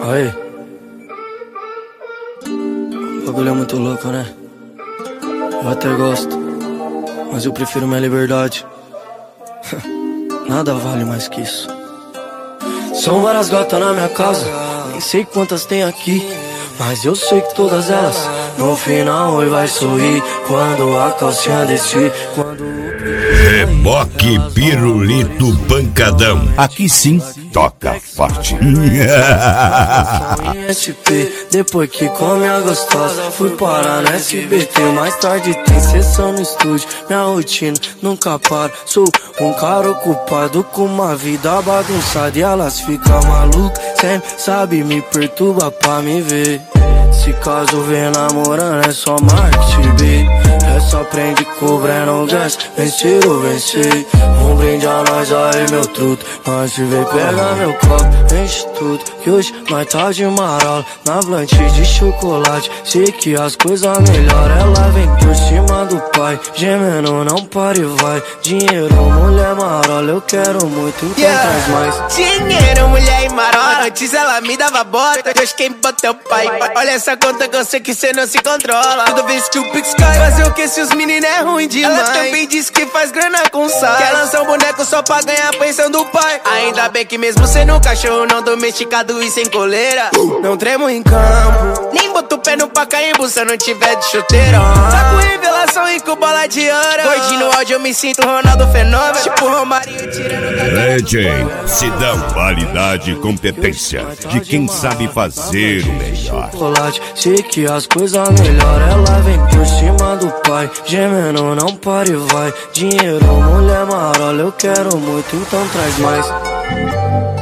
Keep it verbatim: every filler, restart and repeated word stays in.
Aí, o bagulho é muito louco, né? Eu até gosto, mas eu prefiro minha liberdade. Nada vale mais que isso. São várias gatas na minha casa, nem sei quantas tem aqui, mas eu sei que todas elas no final oi vai sorrir quando a calcinha descer, quando Reboque Pirulito Pancadão. Aqui sim toca forte. S P, depois que come a gostosa, fui parar no S B T. Mais tarde tem sessão no estúdio, minha rotina nunca para. Sou um cara ocupado com uma vida bagunçada e elas ficam malucas, sempre sabe me perturba pra me ver. Se caso vem namorando é só marketing, B. É só prende cobrando gás, vencer ou vencer. Um brinde a nós aí, meu truto. Nós se vem pegar meu copo, enche tudo, que hoje nós tá de marola. Na blanche de chocolate, sei que as coisas melhoram. Ela vem por cima do pai, gemendo não para e vai. Dinheiro, mulher marola, eu quero muito, então yeah. Traz mais. Dinheiro, mulher e marola, antes ela me dava bota. Deus quem bota é o pai. Olha essa conta que eu sei que cê não se controla. Toda vez que o Pix cai, fazer o que se os meninos é ruim demais. Ela também diz que faz grana com sal. Quer lançar um boneco só pra ganhar a pensão do pai. Ainda bem que mesmo sendo um cachorro não domesticado e sem coleira, não tremo em campo, nem boto o pé no Pacaembu se eu não tiver de chuteira. Tá com revelação e com bola de ouro. Gordinho no áudio eu me sinto Ronaldo Fenômeno, tipo Romarinho tirando D J se dá qualidade e competência de quem sabe fazer o melhor. Sei que as coisas melhoram. Ela vem por cima do pai, gemendo não para e vai. Dinheiro, mulher marola, eu quero muito, então traz mais.